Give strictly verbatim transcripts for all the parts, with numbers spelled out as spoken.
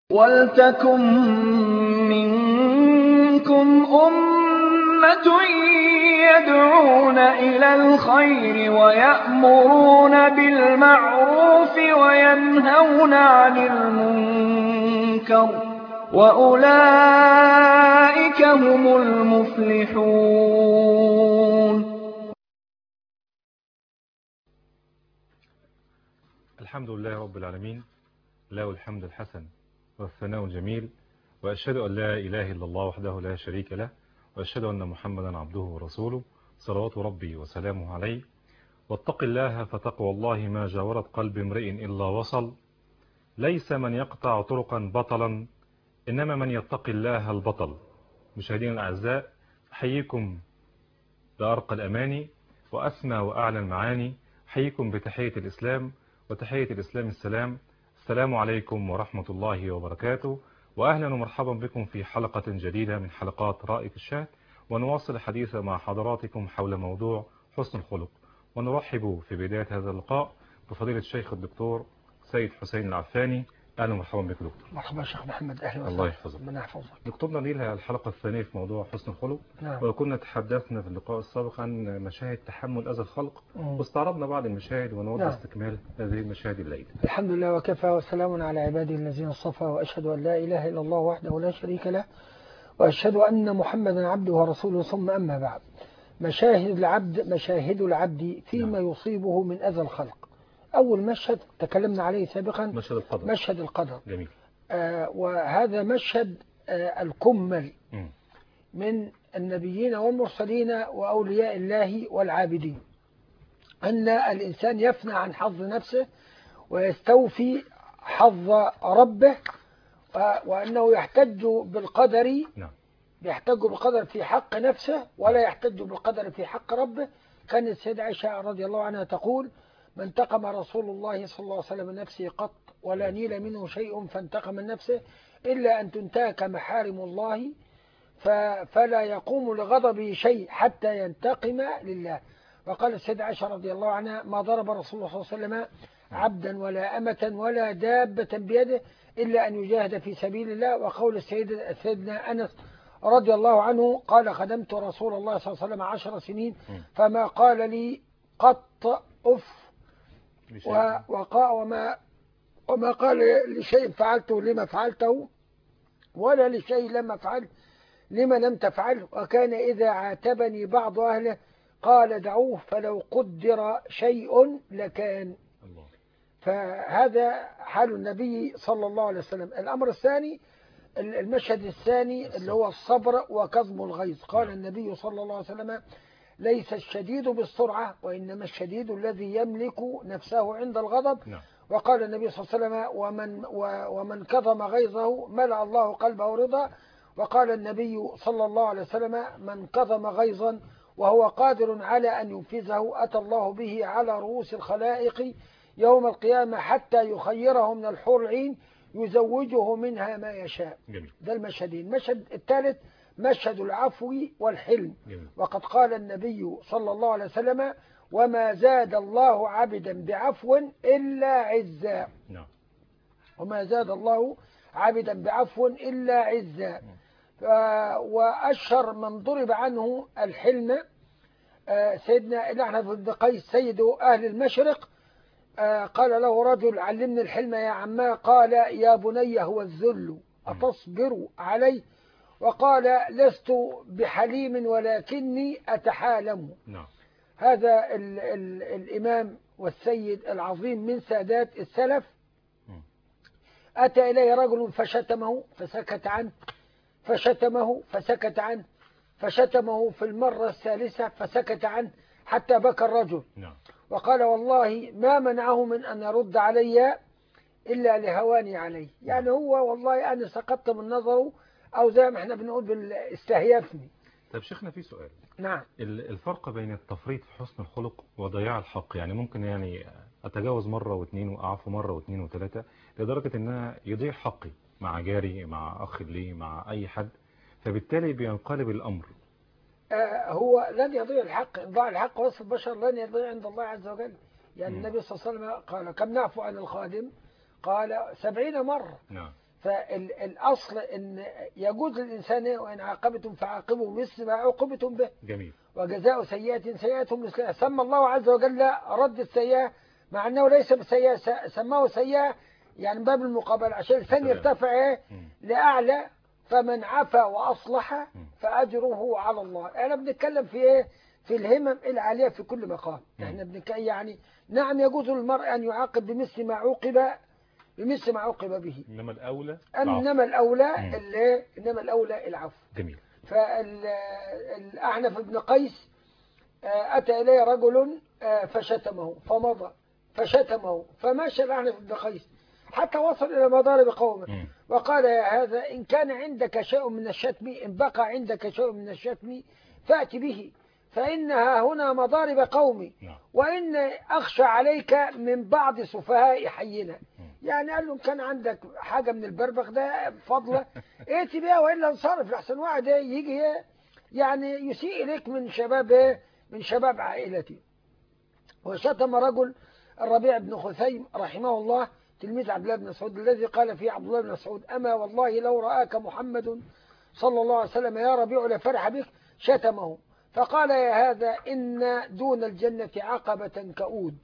وَلْتَكُن مِّنكُمْ أُمَّةٌ يَدْعُونَ إِلَى الْخَيْرِ وَيَأْمُرُونَ بِالْمَعْرُوفِ وَيَنْهَوْنَ عَنِ الْمُنكَرِ ۚ وَأُولَٰئِكَ هُمُ الْمُفْلِحُونَ. الحمد لله رب العالمين، له الحمد الحسن والثناء الجميل، وأشهد أن لا إله إلا الله وحده لا شريك له، وأشهد أن محمدا عبده ورسوله صلوات ربي وسلامه عليه. واتق الله فتقوى الله ما جاورت قلب امرئ إلا وصل، ليس من يقطع طرقا بطلا إنما من يتقي الله البطل. مشاهدين الأعزاء، أحييكم بأرقى الأماني وأسمى وأعلى المعاني، أحييكم بتحية الإسلام، وتحية الإسلام السلام. السلام عليكم ورحمة الله وبركاته، وأهلا ومرحبا بكم في حلقة جديدة من حلقات رائد الشهد، ونواصل الحديث مع حضراتكم حول موضوع حسن الخلق. ونرحب في بداية هذا اللقاء بفضيلة الشيخ الدكتور سيد حسين العفاني. أهلا ومرحبا بك دكتور. مرحبا شيخ محمد، أهلا وسهلا. الله يحفظك. ربنا يحفظك. دكتور نبيل، الحلقة الثانية في موضوع حسن الخلق. نعم. وكنا تحدثنا في اللقاء السابق عن مشاهد تحمل أذى الخلق، مم. واستعرضنا بعض المشاهد ونود نعم. استكمال هذه المشاهد الليلة. الحمد لله وكفى وسلام على عباده الذين اصطفى، وأشهد أن لا إله إلا الله وحده لا شريك له، وأشهد أن محمدا عبده ورسوله. ثم أما بعد، مشاهد العبد مشاهد العبد فيما نعم. يصيبه من أذى الخلق. أول مشهد تكلمنا عليه سابقا، مشهد القدر. مشهد القدر. جميل. آه وهذا مشهد آه الكمل م. من النبيين والمرسلين وأولياء الله والعابدين، أن الإنسان يفنى عن حظ نفسه ويستوفي حظ ربه، وأنه يحتج بالقدر. نعم. يحتج بالقدر في حق نفسه ولا يحتج بالقدر في حق ربه. كانت السيدة عائشة رضي الله عنها تقول: ما انتقم رسول الله صلى الله عليه وسلم من نفسه قط، ولا نيل منه شيء فانتقم من نفسه، إلا أن تنتهك محارم الله فلا يقوم لغضبه شيء حتى ينتقم لله. وقال السيدة عائشة رضي الله عنها: ما ضرب رسول الله صلى الله عليه وسلم عبدا ولا أمة ولا دابة بيده إلا أن يجاهد في سبيل الله. وقول السيد سيدنا أنس رضي الله عنه قال: خدمت رسول الله صلى الله عليه وسلم عشر سنين فما قال لي قط أف، وقال وما, وما قال لشيء فعلته لما فعلته، ولا لشيء لما فعلت لما لم تفعله. وكان إذا عاتبني بعض أهله قال: دعوه فلو قدر شيء لكان. الله. فهذا حال النبي صلى الله عليه وسلم. الأمر الثاني، المشهد الثاني اللي هو الصبر وكظم الغيظ. قال النبي صلى الله عليه وسلم: ليس الشديد بالسرعة، وإنما الشديد الذي يملك نفسه عند الغضب. نعم. وقال النبي صلى الله عليه وسلم: ومن, ومن كظم غيظه ملأ الله قلبه رضا. وقال النبي صلى الله عليه وسلم: من كظم غيظا وهو قادر على أن ينفذه أتى الله به على رؤوس الخلائق يوم القيامة حتى يخيره من الحور العين يزوجه منها ما يشاء. جميل. ده المشهدين. المشهد الثالث مشهد العفو والحلم. جميل. وقد قال النبي صلى الله عليه وسلم: وما زاد الله عبدا بعفو إلا عزا. نعم. وما زاد الله عبدا بعفو إلا عزا. وأشهر من ضرب عنه الحلم سيدنا الأحنف بن قيس سيد أهل المشرق. قال له رجل: علمني الحلم يا عما. قال: يا بني هو الذل أتصبر عليه؟ وقال: لست بحليم ولكني أتحالم. نعم. هذا ال ال الإمام والسيد العظيم من سادات السلف. أتى إليه رجل فشتمه فسكت عنه، فشتمه فسكت عنه، فشتمه في المرة الثالثة فسكت عنه، حتى بكى الرجل. نعم. وقال: والله ما منعه من أن يرد علي إلا لهواني عليه. يعني هو والله أنا سقطت من نظره، أو زي ما احنا بنقول بالاستهيافني. طيب شيخنا، في سؤال. نعم. الفرق بين التفريط في حسن الخلق وضياع الحق، يعني ممكن يعني أتجاوز مرة واثنين وأعفو مرة واثنين وثلاثة لدرجة أنها يضيع حقي مع جاري، مع أخ لي، مع أي حد، فبالتالي بينقلب الأمر. آه هو لن يضيع الحق. إن ضاع الحق وصف البشر لن يضيع عند الله عز وجل. يعني م. النبي صلى الله عليه وسلم قال: كم نعفو عن الخادم؟ قال: سبعين مرة. نعم. فالأصل أن يجوز للإنسان وإن عاقبتم فعاقبوا مثل ما عوقبتم به. جميل. وجزاء سيئة سيئة مثلها. سمى الله عز وجل رد السيئة مع أنه ليس بسيئة، سماه سيئة يعني باب المقابلة عشان الثاني يرتفع لأعلى. فمن عفا وأصلح فأجره على الله. أنا بنتكلم في إيه؟ في الهمم العالية في كل مقام. احنا بنتكلم يعني نعم يجوز للمرء أن يعاقب بمثل ما عوقب بمثل ما عوقب به، إنما الأولى إنما الأولى اللي إنما الأولى العفو. جميل. فالأحنف بن قيس أتى إليه رجل فشتمه فمضى فشتمه فمشى الأحنف بن قيس حتى وصل إلى مضارب قومه وقال يا هذا إن كان عندك شيء من الشتم، إن بقى عندك شيء من الشتم فأت به، فإنها هنا مضارب قومي، وإن أخشى عليك من بعض سفهاء حينا. يعني قال له إن كان عندك حاجة من البربخ ده فضلة ائت بها وإلا انصرف لحسن واحد يجي يعني يسيء إليك من شباب من شباب عائلتي. وشتم رجل الربيع بن خثيم رحمه الله تلميذ عبد الله بن مسعود الذي قال فيه عبد الله بن مسعود أما والله لو رآك محمد صلى الله عليه وسلم يا ربيع لفرح بك. شتمه فقال يا هذا إن دون الجنة عقبة كؤود،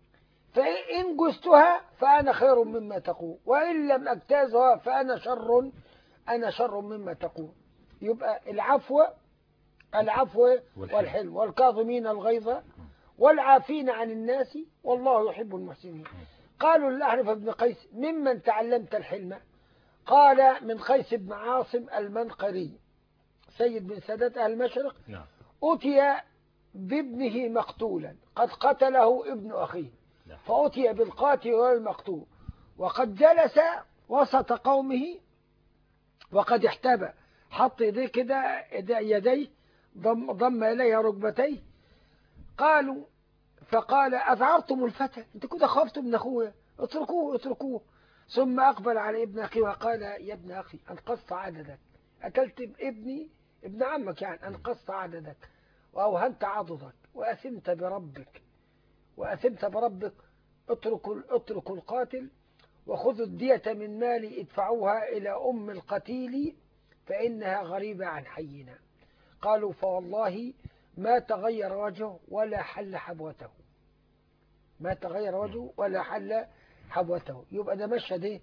فإن جزتها فأنا خير مما تقول، وإن لم أجتازها فأنا شر أنا شر مما تقول. يبقى العفو العفو والحلم والكاظمين الغيظ والعافين عن الناس والله يحب المحسنين. قالوا للأحنف بن قيس ممن تعلمت الحلم؟ قال من قيس بن عاصم المنقري سيد من سادات أهل المشرق. أتي بابنه مقتولا قد قتله ابن أخيه، فأتي بالقاتل والمقتول وقد جلس وسط قومه وقد احتبى، حط يديه كده يديه ضم, ضم إليها ركبتيه. قالوا فقال أذعرتم الفتى، أنت كده خفتم من أخوه، اتركوه اتركوه. ثم أقبل على ابن أخيه وقال يا ابن أخي أنقصت عددك، أكلت ابني ابن عمك يعني أنقصت عددك وأوهنت عضدك وأثمت بربك وأثمت بربك. اتركوا اتركوا القاتل وخذوا الدية من مالي ادفعوها إلى أم القتيل فإنها غريبة عن حينا. قالوا فوالله ما تغير وجهه ولا حل حبوته، ما تغير وجهه ولا حل حبوته. يبقى ده مشهد ايه؟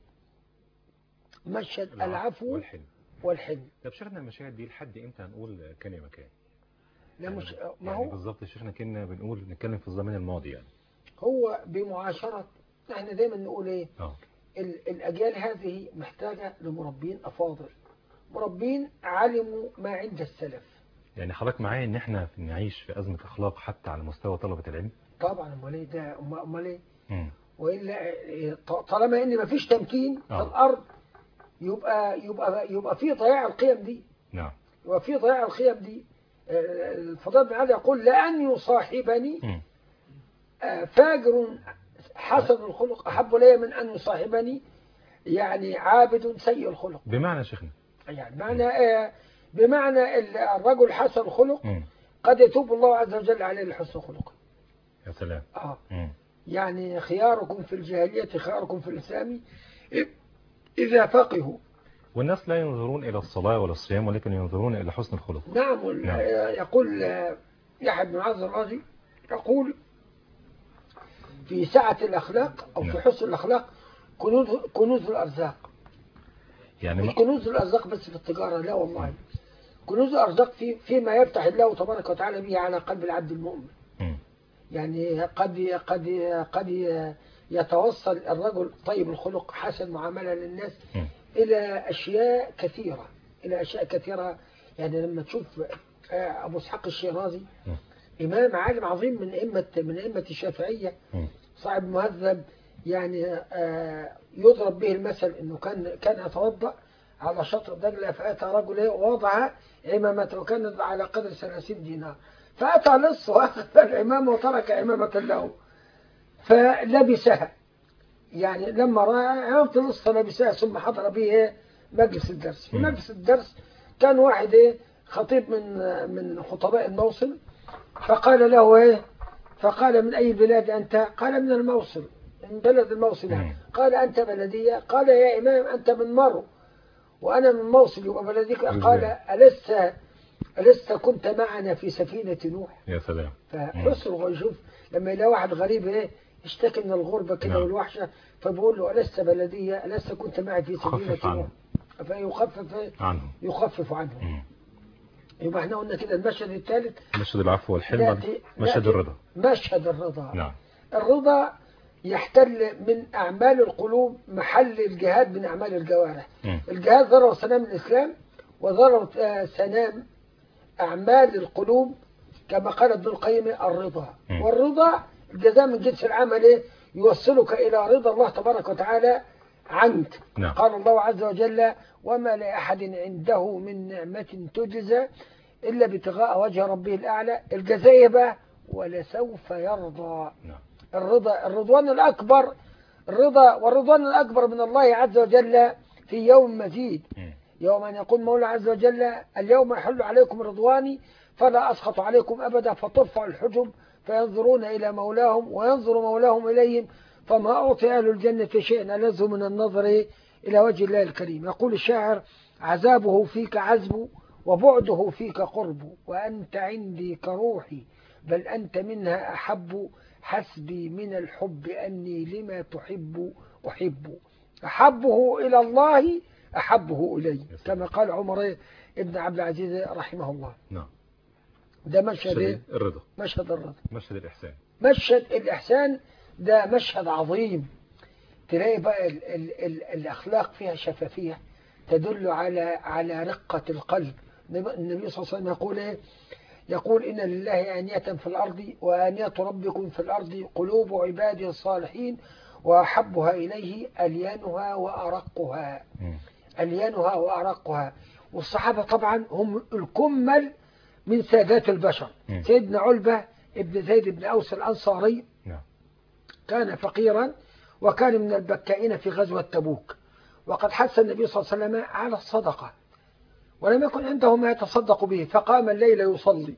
مشهد العفو والحلم والحلم. طب شيخنا المشاهد دي لحد امتى هنقول كان يا مكان؟ لا مش يعني ما هو يعني بالظبط شيخنا كنا بنقول نتكلم في الزمن الماضي يعني هو بمعاشرة. احنا دايما نقول ايه؟ اه الأجيال هذه محتاجة لمربين أفاضل، مربين علموا ما عند السلف. يعني حضرتك معايا ان احنا نعيش في أزمة أخلاق حتى على مستوى طلبة العلم؟ طبعا. امال ايه ده؟ امال ايه؟ والا طالما ان مفيش تمكين في الارض يبقى يبقى يبقى في ضياع القيم دي. نعم. يبقى في ضياع القيم دي. الفضيل بن علي يقول لأن يصاحبني فاجر حسن الخلق أحب لي من أن يصاحبني يعني عابد سيء الخلق. بمعنى شيخنا يعني بمعنى بمعنى الرجل حسن الخلق قد يتوب الله عز وجل عليه لحسن خلقه. يا سلام. اه يعني خياركم في الجاهلية خياركم في الإسلام إذا فقهوا. والناس لا ينظرون إلى الصلاة ولا الصيام ولكن ينظرون إلى حسن الخلق. نعم, نعم. يقول يحيى بن معاذ الرازي يقول في سعة الأخلاق أو في حسن الأخلاق كنوز كنوز الأرزاق. يعني مش كنوز الأرزاق بس في التجارة، لا والله. كنوز الأرزاق في فيما يفتح الله تبارك وتعالى به على قلب العبد المؤمن. م. يعني قد قد قد يتوصل الرجل طيب الخلق حسن معاملة للناس م. إلى أشياء كثيرة إلى أشياء كثيرة. يعني لما تشوف أبو إسحاق الشيرازي م. إمام عالم عظيم من أئمة من أئمة الشافعية صاحب مهذب، يعني يضرب به المثل إنه كان كان يتوضأ على شاطئ دجلة فأتى رجل ووضع عمامته وكانت على قدر ثلاثين دينار، فأتى لص وأخذ العمامة وترك عمامة له فلبسها. يعني لما رأى عمامة لص لبسها ثم حضر به مجلس الدرس. في مجلس الدرس كان واحد ايه خطيب من من خطباء الموصل، فقال له ايه فقال من أي بلاد أنت؟ قال من الموصل. من بلد الموصل. مم. قال أنت بلدية؟ قال يا إمام أنت من مرو وأنا من موصل يبقى بلديك. قال ألست ألست كنت معنا في سفينة نوح؟ يا سلام. فحسره يشوف لما يلاقي واحد غريب ايه يشتكي من الغربة كده نعم. والوحشة، فبقول له ألست بلدية؟ ألست كنت معي في سفينة نوح؟ فيخفف إيه؟ عنه يخفف عنه. مم. يبقى احنا قلنا كده المشهد الثالث مشهد العفو والحلم، نأتي مشهد نأتي الرضا. مشهد الرضا. نعم. الرضا يحتل من أعمال القلوب محل الجهاد من أعمال الجوارح. مم. الجهاد ضرر سنام الإسلام وضرر آه، سنام أعمال القلوب كما قال ابن القيم الرضا. مم. والرضا الجزاء من جنس العمل إيه؟ يوصلك إلى رضا الله تبارك وتعالى عنك. نعم. قال الله عز وجل وما لأحد عنده من نعمة تجزى إلا ابتغاء وجه ربه الأعلى. الجزاء بقى ولسوف يرضى. نعم. الرضا الرضوان الأكبر، الرضا والرضوان الأكبر من الله عز وجل في يوم مزيد، مم. يوم أن يقول مولى عز وجل اليوم يحل عليكم رضواني فلا أسخط عليكم أبدا، فترفع الحجب فينظرون إلى مولاهم وينظر مولاهم إليهم فما أعطي أهل الجنة شيئا ألذ من النظر إلى وجه الله الكريم. يقول الشاعر عذابه فيك عذب وبعده فيك قرب، وأنت عندي كروحي بل أنت منها أحب، حسبي من الحب أني لما تحب أحب، أحبه إلى الله أحبه إلي، كما قال عمر ابن عبد العزيز رحمه الله. نعم. ده مشهد مشهد الرضا، مشهد الرضا. مشهد الإحسان. مشهد الإحسان ده مشهد عظيم. تلاقي بقى ال ال ال الأخلاق فيها شفافية تدل على على رقة القلب. النبي صلى الله عليه وسلم يقول إيه؟ يقول إن لله آنية في الأرض وآنية ربكم في الأرض قلوب عباده الصالحين وأحبها إليه أليانها وأرقها. مم. أليانها وأرقها. والصحابة طبعا هم الكمل من سادات البشر. مم. سيدنا علبة ابن زيد بن أوس الأنصاري نعم. كان فقيرا وكان من البكائين في غزوة تبوك، وقد حث النبي صلى الله عليه وسلم على الصدقة ولم يكن عنده ما يتصدق به، فقام الليل يصلي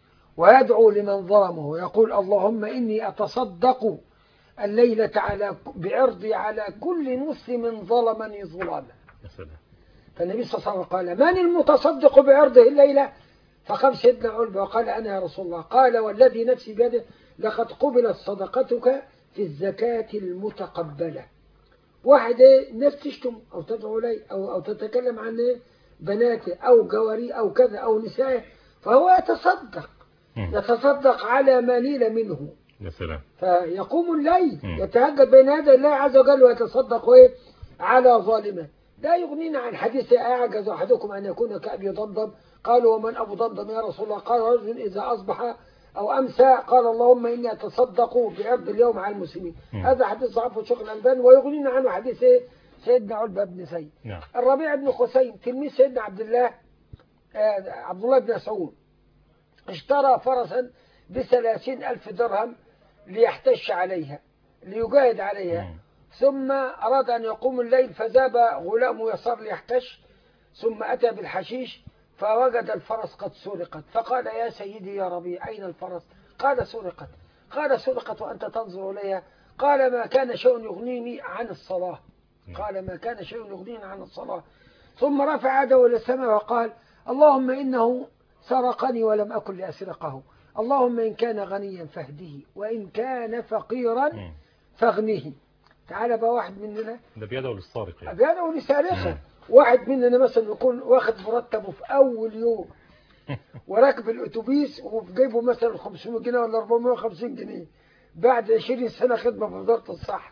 ويدعو لمن ظلمه ويقول اللهم إني أتصدق الليلة على بعرضي على كل مسلم ظلمني ظلاما. يا سلام. فالنبي صلى الله عليه وسلم قال من المتصدق بعرضه الليلة؟ فقام سيدنا علبة وقال أنا يا رسول الله. قال والذي نفسي بيده لقد قبلت صدقتك في الزكاة المتقبلة. واحد الناس تشتم أو تدعو لي أو, أو تتكلم عن بناته أو جواري أو كذا أو نسائه فهو يتصدق يتصدق على ما نيل منه. يا سلام. فيقوم الليل مم. يتهجد بين يدي الله عز وجل ويتصدق على ظالمه. لا يغنينا عن حديث أعجز أحدكم أن يكون كأبي ضمضم. قالوا ومن أبو ضمضم يا رسول الله؟ قال رجل إذا أصبح أو أمسى قال اللهم إني أتصدق بعرض اليوم على المسلمين. مم. هذا حديث ضعف الشيخ الألباني. ويغنينا عنه حديث سيدنا علبة بن سيد. نعم. الربيع بن خثيم تلميذ سيدنا عبد الله آه عبد الله بن مسعود اشترى فرسا بثلاثين ألف درهم ليحتش عليها ليجاهد عليها. مم. ثم أراد أن يقوم الليل فذهب غلامه يسار ليحتش ثم أتى بالحشيش فوجد الفرس قد سرقت فقال يا سيدي يا ربيع أين الفرس؟ قال سرقت. قال سرقت وأنت تنظر إليها؟ قال ما كان شيء يغنيني عن الصلاة. قال ما كان شيء يغنيني عن الصلاة. ثم رفع يده إلى السماء وقال اللهم إنه سرقني ولم أكن لأسرقه، اللهم إن كان غنيا فاهده وإن كان فقيرا فاغنيه. تعال بقى واحد مننا ده بيده للسارق يعني. بيده لسارقه. واحد مننا مثلا يكون واخد مرتبه في أول يوم وراكب الأتوبيس وفي جيبه مثلا خمسمائة جنيه ولا أربعمائة وخمسين جنيه بعد عشرين سنة خدمة في وزارة الصحة.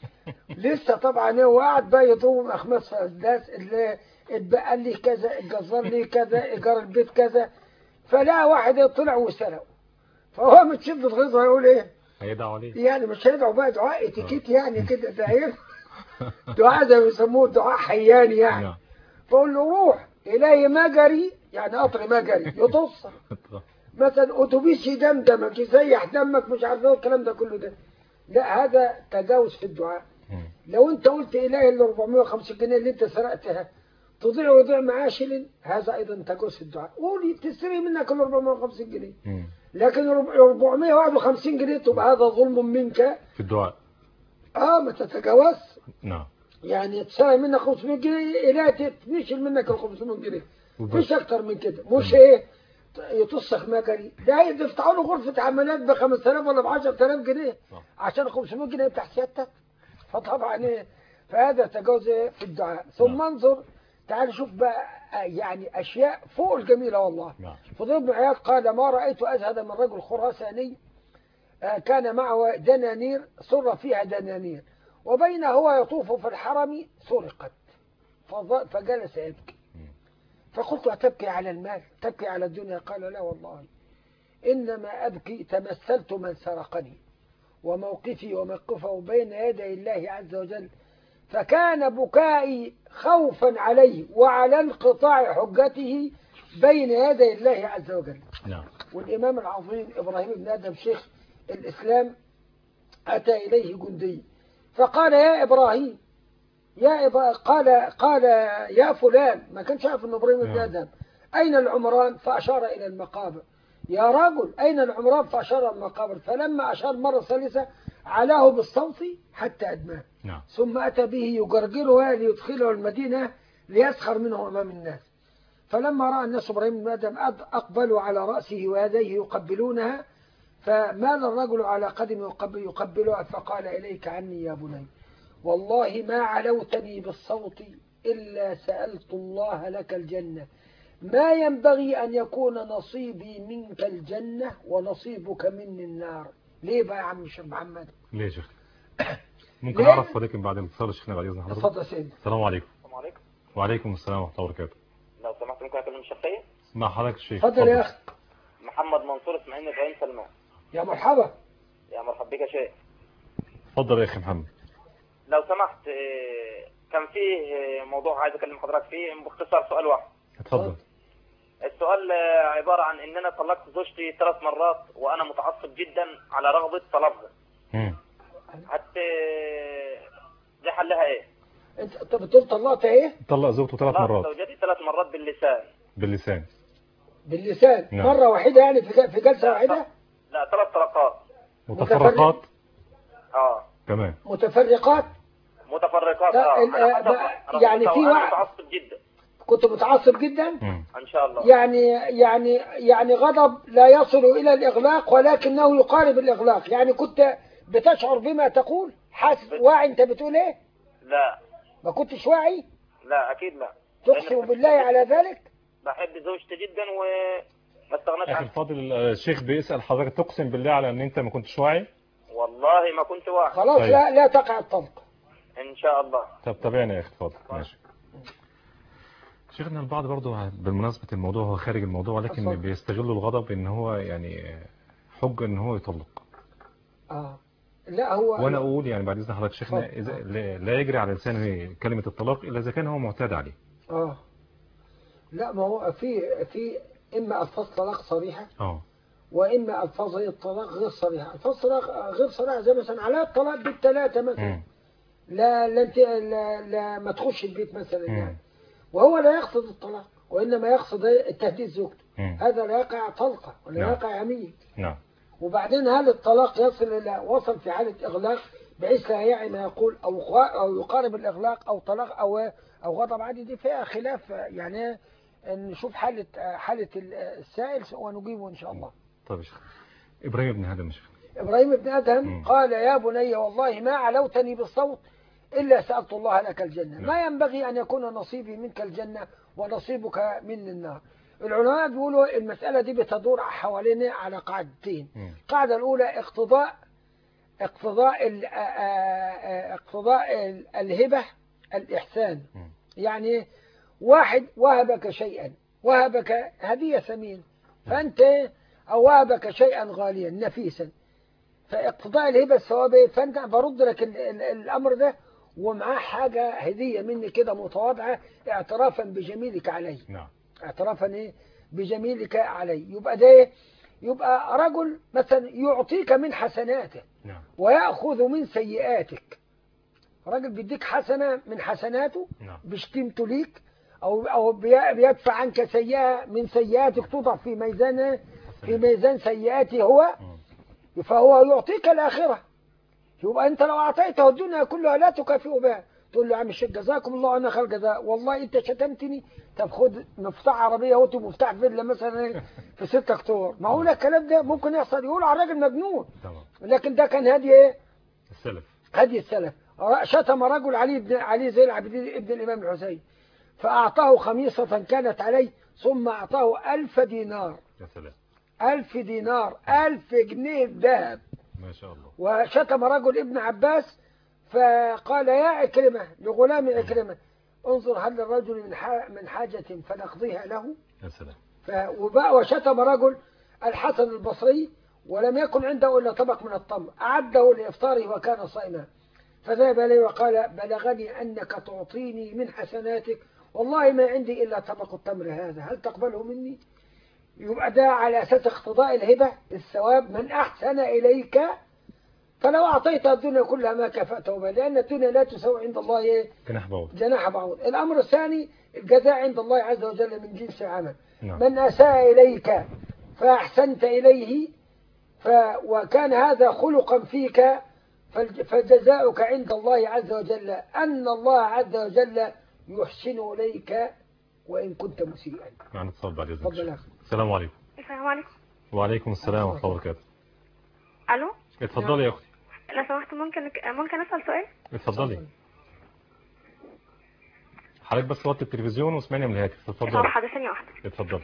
لسه طبعا هو قاعد بقى يضم أخماس في الناس اللي اتبقى لي كذا الجزار لي كذا إيجار البيت كذا. فلا واحد طلع وسرقه فهو متشد الغيظ هيقول إيه؟ هيدعوا عليه يعني مش هيدعوا بقى دعاء اتيكيت يعني كده ده ايه دعاء زي ما بيسموه دعاء حياني يعني. فقول له روح إلهي مجري يعني قطر مجري يطص مثلا أتوبيس يدمدمك يسيح دمك مش عارف ايه الكلام ده كله ده. لا هذا تجاوز في الدعاء. لو انت قلت إلهي ال أربعمائة وخمسين جنيه اللي انت سرقتها تضيع ويضيع معاه شلن هذا أيضا تجاوز في الدعاء. قولي تسري منك ال أربعمائة وخمسين جنيه لكن أربعمائة وواحد وخمسين جنيه تبقى هذا ظلم منك في الدعاء. اه ما تتجاوز. نعم. يعني تساوي منك خمسمائة جنيه إلى تنشل منك ال خمسمائة جنيه، مفيش أكتر من كده. مش إيه يتصخ مجري ده يفتحوا له غرفة عمليات ب خمسة آلاف ولا ب عشرة آلاف جنيه عشان خمسمائة جنيه بتاع سيادتك. فطبعا إيه، فهذا تجاوز في الدعاء. ثم انظر تعال شوف بقى يعني أشياء فوق الجميلة والله. فضيل بن عياض قال ما رأيت أزهد من رجل خراساني كان معه دنانير سر فيها دنانير وبين هو يطوف في الحرم سرقت فجلس يبكي. فقلت أتبكي على المال تبكي على الدنيا؟ قال لا والله إنما أبكي تمثلت من سرقني وموقفي وموقفه بين يدي الله عز وجل، فكان بكائي خوفا عليه وعلى انقطاع حجته بين يدي الله عز وجل. نعم. والإمام العظيم إبراهيم بن آدم شيخ الإسلام أتى إليه جندي فقال يا إبراهيم يا إبا قال قال يا فلان، ما كانش عارف أن إبراهيم بن آدم، أين العمران؟ فأشار إلى المقابر. يا رجل أين العمران؟ فأشار إلى المقابر. فلما أشار مرة ثالثة علاه بالصوت حتى أدماه. نعم. ثم أتى به يجرجره ليدخله المدينة ليسخر منه أمام الناس. فلما رأى الناس إبراهيم بن آدم أقبلوا على رأسه ويديه يقبلونها فمال الرجل على قدمه يقبلها فقال إليك عني يا بني والله ما علوتني بالصوت إلا سألت الله لك الجنة، ما ينبغي أن يكون نصيبي منك الجنة ونصيبك مني النار. ليه بقى يا عم الشيخ محمد؟ ليه يا شيخ؟ ممكن أعرف ولكن بعد الاتصال شيخنا بعد إذن حضرتك. اتفضل سيدي. السلام عليكم. السلام عليكم. وعليكم السلام ورحمة الله وبركاته. لو سمحت ممكن أكلم الشيخ سيد؟ مع حضرتك الشيخ. اتفضل يا أخي. محمد منصور اسماعيل إبراهيم سلمان. يا مرحبا. يا مرحبا بك يا شيخ. اتفضل يا أخي محمد. لو سمحت كان فيه موضوع عايز أكلم حضرتك فيه باختصار سؤال واحد. اتفضل. السؤال عبارة عن إن أنا طلقت زوجتي ثلاث مرات وأنا متعصب جدا على رغبة طلبها. امم. حتى دي حلها إيه؟ أنت أنت بتقول طلقت إيه؟ طلق زوجته ثلاث مرات. طلقت زوجتي ثلاث مرات باللسان. باللسان. باللسان. نعم. مرة واحدة يعني في في جلسة واحدة؟ لا ثلاث طلقات. متفرقات. اه. تمام. متفرقات. متفرقات. لا اه. يعني في واحد متعصب جدا. كنت متعصب جدا؟ مم. ان شاء الله. يعني يعني يعني غضب لا يصل إلى الإغلاق ولكنه يقارب الإغلاق. يعني كنت بتشعر بما تقول حاسس واعي أنت بتقول إيه؟ لا. ما كنتش واعي؟ لا أكيد لا. تقسم بالله على ذلك؟ بحب زوجتي جدا وما استغناش عنها. أخي الفاضل الشيخ بيسأل حضرتك تقسم بالله على أن أنت ما كنتش واعي؟ والله ما كنت واعي. خلاص. طيب. لا لا تقع الطلق. إن شاء الله. طب تابعنا يا أخي الفاضل. ماشي. شيخنا البعض برضه بالمناسبة الموضوع هو خارج الموضوع ولكن أصلاً. بيستغلوا الغضب ان هو يعني حجة ان هو يطلق. آه. لا هو وانا اقول يعني بعد اذن حضرتك شيخنا إذا لا يجري على لسانه كلمة الطلاق الا اذا كان هو معتاد عليه. اه لا ما هو في في اما الفاظ طلاق صريحة اه واما الفاظ الطلاق غير صريحة. الفاظ طلاق غير صريحة زي مثلا على الطلاق بالثلاثة مثلا. لا لا انت لا, لا ما تخش البيت مثلا يعني. وهو لا يقصد الطلاق وإنما يقصد التهديد زوجته. هذا لا يقع طلقة ولا نعم. يقع يمين. نعم. وبعدين هل الطلاق يصل إلى وصل في حالة إغلاق بحيث لا يعي ما يقول أو أو يقارب الإغلاق أو طلاق أو أو غضب عادي؟ دي فيها خلاف يعني. نشوف حالة حالة السائل ونجيبه إن شاء الله. طيب يا شيخ إبراهيم بن آدم. إبراهيم بن آدم قال يا بني والله ما علوتني بالصوت إلا سألت الله لك الجنة. ما ينبغي أن يكون نصيبي منك الجنة ونصيبك من النار. العلماء بيقولوا المسألة دي بتدور حوالين على قاعدتين. القاعدة الأولى اقتضاء اقتضاء اقتضاء الهبة الإحسان. يعني واحد وهبك شيئا وهبك هدية ثمين فأنت أو وهبك شيئا غاليا نفيسا فاقتضاء الهبة الثوابية فأنت برد لك الأمر ده ومعاه حاجة هدية مني كده متواضعة اعترافا بجميلك علي. نعم. اعترافا ايه بجميلك علي. يبقى ده يبقى رجل مثلا يعطيك من حسناته. نعم. ويأخذ من سيئاتك. راجل بيديك حسنة من حسناته. نعم. بشتمته ليك أو أو بيدفع عنك سيئة من سيئاتك توضع في ميزانه في ميزان سيئاته هو. فهو يعطيك الآخرة يبقى أنت لو أعطيته الدنيا كلها لا تكافئه بها. تقول له يا عم الشيخ جزاكم الله أنا خير جزاء، والله أنت شتمتني، طب خد مفتاح عربية وأنت مفتاح فيلا مثلا في ستة أكتوبر. معقول الكلام ده ممكن يحصل؟ يقول على الراجل مجنون. تمام. لكن ده كان هدي إيه؟ السلف. هدي السلف. شتم رجل علي بن علي زين العابدين ابن الإمام الحسين، فأعطاه خميصة كانت عليه، ثم أعطاه ألف دينار. يا سلام. ألف دينار، ألف جنيه ذهب. ما شاء الله. وشتم رجل ابن عباس فقال يا عكرمة لغلام عكرمة انظر هل للرجل من من حاجة فنقضيها له. يا سلام. وبقى وشتم رجل الحسن البصري ولم يكن عنده إلا طبق من التمر أعده لإفطاره وكان صائما، فذهب إليه وقال بلغني أنك تعطيني من حسناتك، والله ما عندي إلا طبق التمر هذا، هل تقبله مني؟ يبقى ده على أساس اقتضاء الهبة الثواب، من أحسن إليك فلو أعطيت الدنيا كلها ما كفأته بها، لأن الدنيا لا تساوي عند الله إيه؟ جناح بعوض. جناح بعوض. الأمر الثاني الجزاء عند الله عز وجل من جنس العمل. نعم. من أساء إليك فأحسنت إليه ف... وكان هذا خلقا فيك فجزاؤك عند الله عز وجل أن الله عز وجل يحسن إليك وإن كنت مسيئا. معنا اتصال بعد إذنك. تفضل يا أخي. السلام عليكم. السلام عليكم. وعليكم السلام ورحمة الله وبركاته. الو. اتفضلي يا اختي. لو سمحت ممكن ممكن اسال سؤال؟ اتفضلي. حضرتك بس وطي التلفزيون واسمعني من الهاتف. اتفضلي. طب حاضر ثانيه واحده. اتفضلي.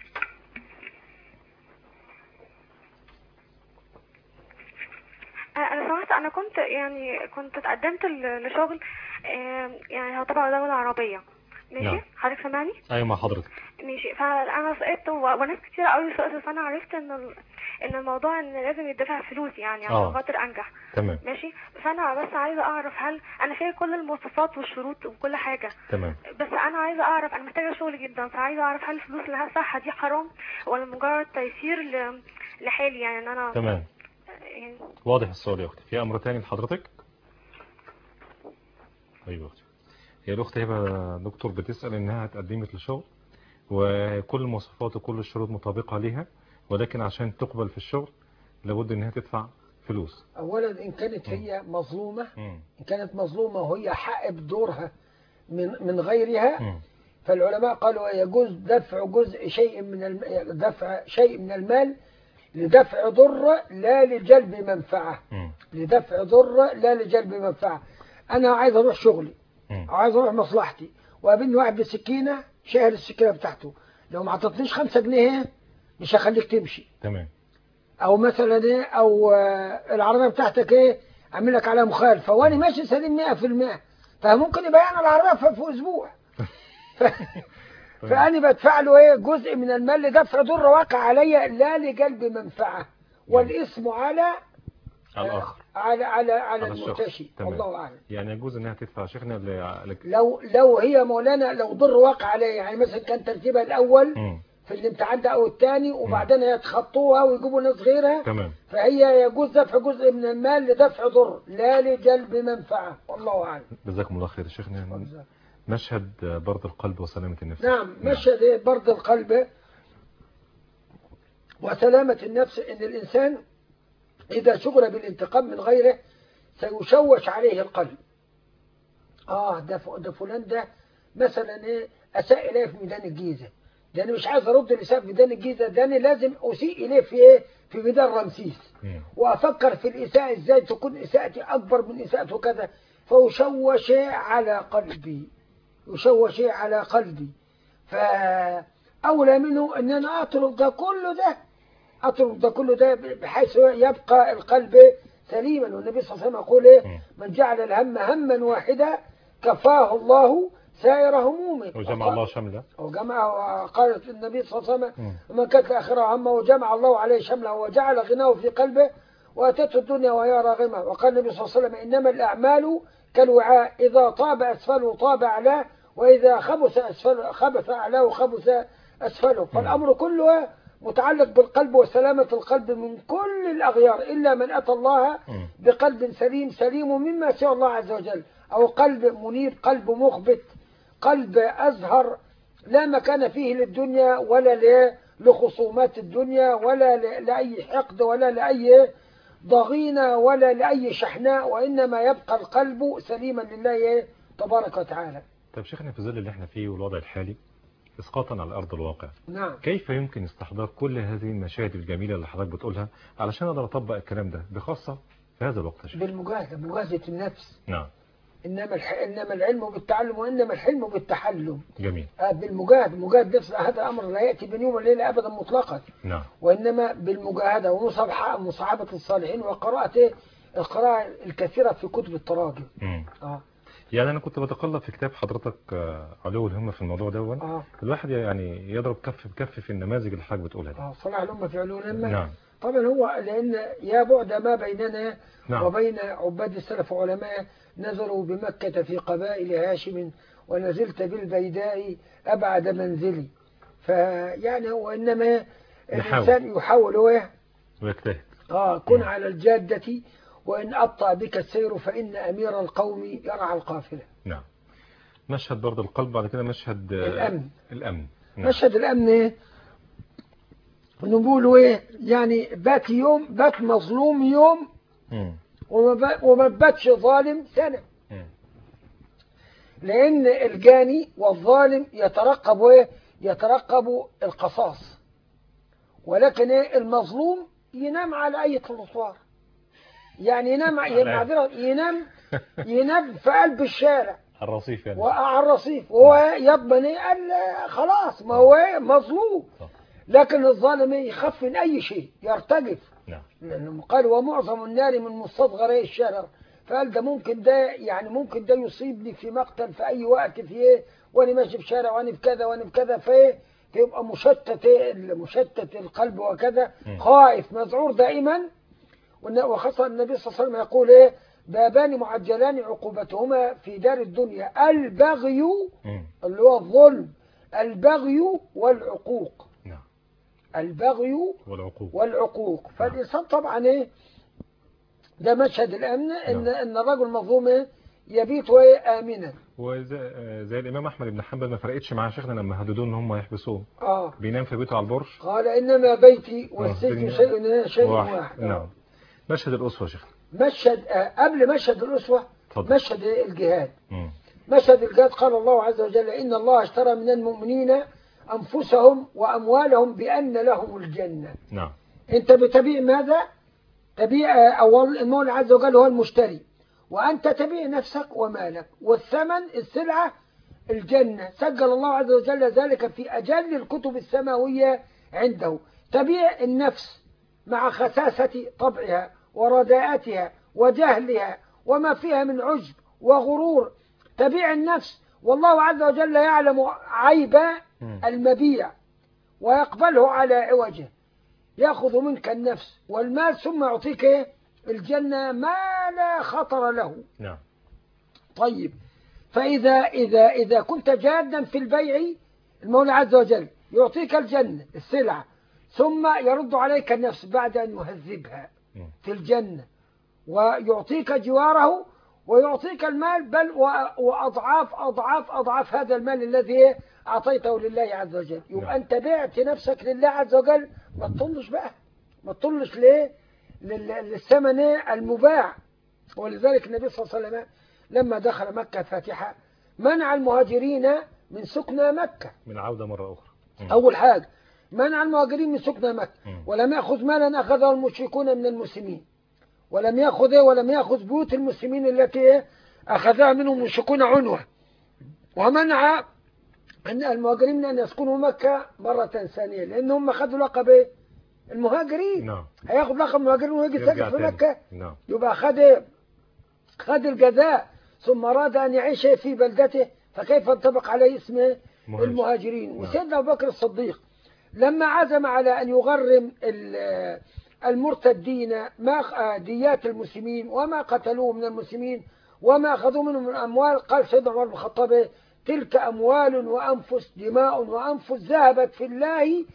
انا سمعت انا كنت يعني كنت اتقدمت ل- لشغل آه، يعني هو تبع دولة عربية. ماشي. نعم. حضرتك سامعني؟ ايوه مع حضرتك. ماشي. فانا سقطت و- وناس كتير قوي سقطت، فانا عرفت ان ال- ان الموضوع ان لازم يدفع فلوس يعني عشان آه. خاطر انجح. تمام. ماشي. فانا بس عايزه اعرف هل انا فيا كل المواصفات والشروط وكل حاجه، تمام. بس انا عايزه اعرف، انا محتاجه شغل جدا، فعايزه اعرف هل الفلوس اللي هدفعها دي حرام ولا مجرد تيسير ل- لحالي، يعني ان انا تمام. يعني واضح السؤال يا اختي. في امر تاني لحضرتك؟ ايوه اختي. هي الاخت هبه دكتور بتسال انها اتقدمت لشغل وكل المواصفات وكل الشروط مطابقه ليها، ولكن عشان تقبل في الشغل لابد انها تدفع فلوس. أولا إن كانت هي مظلومة، مم. إن كانت مظلومة وهي حق بدورها من من غيرها، مم. فالعلماء قالوا يجوز دفع جزء شيء من الم... دفع شيء من المال لدفع ضر لا لجلب منفعة. مم. لدفع ضر لا لجلب منفعة. أنا عايز أروح شغلي مم. أو عايز أروح مصلحتي وقابلني واحد بسكينة شاهر السكينة بتاعته، لو ما عطتنيش خمسة جنيه مش هخليك تمشي. تمام. أو مثلا إيه، أو آه، العربية بتاعتك إيه أعمل لك عليها مخالفة وأنا ماشي سليم مئة في المئة، فممكن يبيع لنا العربية في في أسبوع. فأنا بدفع له إيه جزء من المال لدفع ضر واقع علي لا لجلب منفعة، والاسم على الاخر. على على على على الشخص. المرتشي. تمام. والله أعلم. يعني يجوز انها تدفع شيخنا ل... لو لو هي مولانا لو ضر واقع عليها، يعني مثلا كان ترتيبها الأول مم. في الامتحان ده أو الثاني وبعدين يتخطوها ويجيبوا ناس غيرها، تمام. فهي يجوز دفع جزء من المال لدفع ضر لا لجلب منفعة. والله أعلم. جزاكم الله خير شيخنا. مشهد برد القلب وسلامة النفس. نعم. مشهد إيه؟ برد القلب وسلامة النفس، إن الإنسان إذا شغل بالانتقام من غيره سيشوش عليه القلب. آه ده ف- ده فلان ده مثلا إيه أساء إليه في ميدان الجيزة، ده أنا مش عايز أرد الإساءة في ميدان الجيزة، ده أنا لازم أسيء إليه في إيه في ميدان رمسيس، مم. وأفكر في الإساءة إزاي تكون إساءتي أكبر من إساءته كذا، فأشوش على قلبي، يشوش على قلبي. فأولى منه أن أنا أترك ده كله ده أترك ده كله ده بحيث يبقى القلب سليما. والنبي صلى الله عليه وسلم يقول إيه؟ من جعل الهم هما واحدا كفاه الله سائر همومه. وجمع الله شمله. وجمع وقال النبي صلى الله عليه وسلم مم. من كانت آخره همه وجمع الله عليه شمله وجعل غناه في قلبه وأتته الدنيا وهي راغمة. وقال النبي صلى الله عليه وسلم إنما الأعمال كالوعاء إذا طاب أسفله طاب أعلاه وإذا خبث أسفله خبث أعلاه خبث أسفله. فالأمر كله متعلق بالقلب وسلامة القلب من كل الأغيار، إلا من أتى الله مم. بقلب سليم سليم مما سوى الله عز وجل، أو قلب منيب، قلب مخبت، قلب أزهر لا مكان فيه للدنيا ولا ل- لخصومات الدنيا ولا ل- لأي حقد ولا لأي ضغينة ولا لأي شحناء، وإنما يبقى القلب سليما لله تبارك وتعالى. طب شيخنا، في ظل اللي احنا فيه والوضع الحالي اسقاطا على ارض الواقع، نعم. كيف يمكن استحضار كل هذه المشاهد الجميله اللي حضرتك بتقولها علشان اقدر اطبق الكلام ده بخاصه في هذا الوقت يا شيخ؟ بالمجاهدة، مجاهدة النفس. نعم. إنما الح... إنما العلم بالتعلم، وإنما الحلم بالتحلم. جميل. آه بالمجاهدة، مجاهد نفس هذا أمر لا يأتي بين يوم وليلة أبدا مطلقا. نعم. وإنما بالمجاهدة ومصاحبة الصالحين وقراءة القراءة الكثيرة في كتب التراجم. آه. يعني أنا كنت بتقلب في كتاب حضرتك علو الهمة في الموضوع ده. آه. الواحد يعني يضرب كف بكف في النماذج اللي حضرتك بتقولها دي. آه صلاح الأمة في علو الهمة. نعم. طبعا هو لأن يا بعد ما بيننا نعم. وبين عباد السلف وعلماء نزلوا بمكة في قبائل هاشم، ونزلت بالبيداء أبعد منزلي. فيعني هو إنما الإنسان يحاول ويجتهد. آه كن م. على الجادة، وإن أبطأ بك السير فإن أمير القوم يرعى القافلة. نعم. مشهد برضه القلب، بعد كده مشهد الأمن. الأمن. نعم. مشهد الأمن نقول إيه يعني بات يوم، بات مظلوم يوم، وما باتش ظالم سنة. م. لأن الجاني والظالم يترقب إيه؟ يترقب القصاص، ولكن إيه المظلوم ينام على أي تلطوار، يعني ينام ينام ينام ينام في قلب الشارع على الرصيف يعني، على الرصيف، وهو يضمن خلاص ما هو مظلوم. لكن الظالم يخاف من أي شيء، يرتجف. نعم. قال ومعظم النار من مستصغري الشرر، فقال ده ممكن ده يعني ممكن ده يصيبني في مقتل في أي وقت، في إيه وأنا ماشي في شارع وأنا في كذا وأنا في كذا، فإيه فيبقى مشتت مشتت القلب وكذا، خائف مذعور دائما. وخاصة النبي صلى الله عليه وسلم يقول إيه بابان معجلان عقوبتهما في دار الدنيا البغي، اللي هو الظلم، البغي والعقوق. نعم. البغي والعقوق والعقوق. فالإنسان طبعا إيه ده مشهد الأمن، إن إن الرجل مظلوم يبيت آمنا. وزي الإمام أحمد بن حنبل ما فرقتش مع شيخنا لما هددوه إن هم يحبسوه. آه. بينام في بيته على البرج. قال إنما بيتي والسجن شيء شيء واحد. واحد. نعم. مشهد الأسوة شيخ. مشهد آه قبل مشهد الأسوة فضل. مشهد الجهاد. م. مشهد الجهاد قال الله عز وجل إن الله اشترى من المؤمنين أنفسهم وأموالهم بأن لهم الجنة. نعم. أنت بتبيع ماذا؟ تبيع أول المولى عز وجل هو المشتري، وأنت تبيع نفسك ومالك، والثمن السلعة الجنة. سجل الله عز وجل ذلك في أجل الكتب السماوية عنده. تبيع النفس مع خساسة طبعها ورداءتها وجهلها وما فيها من عجب وغرور، تبيع النفس والله عز وجل يعلم عيب المبيع ويقبله على عوجه، يأخذ منك النفس والمال ثم يعطيك الجنة ما لا خطر له. نعم. طيب، فإذا إذا إذا كنت جادا في البيع المولى عز وجل يعطيك الجنة السلعة، ثم يرد عليك النفس بعد أن يهذبها في الجنة، ويعطيك جواره ويعطيك المال، بل وأضعاف أضعاف أضعاف هذا المال الذي أعطيته لله عز وجل. يبقى أنت بعت نفسك لله عز وجل، ما تطلش بقى، ما تطلش ليه للثمن المباع. ولذلك النبي صلى الله عليه وسلم لما دخل مكة فاتحة منع المهاجرين من سكنى مكة، من عودة مرة أخرى. م. أول حاجة منع المهاجرين من سكنى مكة، م. ولم يأخذ مالا أخذه المشركون من المسلمين، ولم يأخذ ولم يأخذ بيوت المسلمين التي أخذها منهم المشركون عنوة، ومنع أن المهاجرين من أن يسكنوا مكة مرة ثانية، لأنهم أخذوا لقب المهاجرين. نعم. هياخذ لقب المهاجرين ويجي ساكن في مكة. نعم. يبقى أخذ خذ الجزاء، ثم أراد أن يعيش في بلدته، فكيف ينطبق عليه اسم مهاجر. المهاجرين. نعم. وسيدنا أبو بكر الصديق لما عزم على أن يغرم المرتدين ما ديات المسلمين وما قتلوه من المسلمين وما أخذوا منهم من الأموال، قال سيدنا عمر بن الخطاب تلك أموال وأنفس، دماء وأنفس ذهبت في الله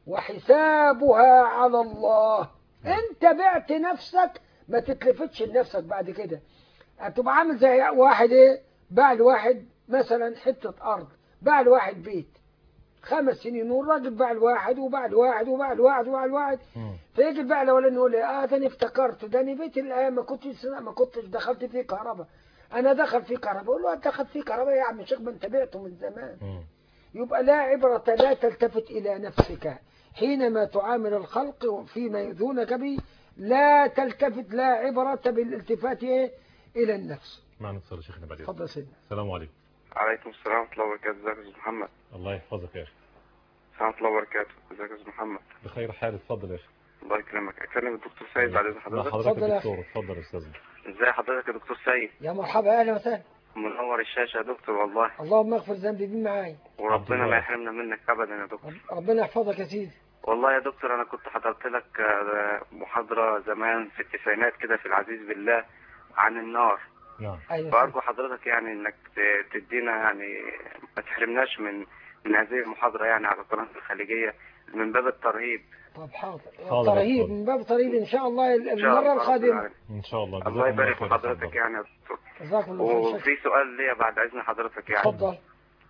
وحسابها على الله. أنت بعت نفسك، ما تتلفتش لنفسك بعد كده. هتبقى عامل زي واحد ايه باع لواحد مثلا حتة أرض، باع لواحد بيت، خمس سنين والراجل باع الواحد وباع الواحد وباع الواحد وباع الواحد. فيجي الباع الاولاني يقول لي اه ده انا افتكرت ده انا بيت الآن ما كنتش ما كنتش دخلت فيه كهرباء، انا دخل فيه كهرباء. اقول له دخل فيه كهرباء يا عم الشيخ ما انت بعته من زمان. يبقى لا عبرة، لا تلتفت إلى نفسك حينما تعامل الخلق فيما يؤذونك به، لا تلتفت، لا عبرة بالالتفات إلى النفس. معنا اتصال يا شيخنا بعد إذنك. اتفضل سيدنا. السلام عليكم. عليكم السلام ورحمة الله وبركاته. ازيك يا استاذ محمد؟ الله يحفظك يا أخي. ورحمة الله وبركاته. ازيك يا استاذ محمد؟ بخير حال. اتفضل يا أخي. الله يكرمك. اكلم الدكتور سيد بعد اذن حضرتك. حضرتك اتفضل يا يا أخي. دكتور. اتفضل يا أستاذنا. ازي حضرتك يا دكتور سيد؟ يا مرحبا، أهلا وسهلا. منور الشاشة يا دكتور والله. اللهم اغفر ذنبي بيه معاي. وربنا ما يحرمنا منك ابدا يا دكتور. ربنا يحفظك يا سيدي. والله يا دكتور انا كنت حضرت لك آه، محاضرة زمان في التسعينات كده في العزيز بالله عن النار. نعم. أيوة. فأرجو حضرتك يعني انك ت- تدينا يعني ما تحرمناش من من هذه المحاضرة يعني على قناة الخليجية من باب الترهيب. طب حاضر. حاضر. ترهيب من باب ترهيب إن شاء الله إن شاء المرة الله رب القادمة. العالمين. إن شاء الله. جزاكم الله يبارك خير في يا حضرتك فندم. يعني يا دكتور. جزاكم الله خير. وفي سؤال ليا بعد اذن حضرتك يعني. اتفضل.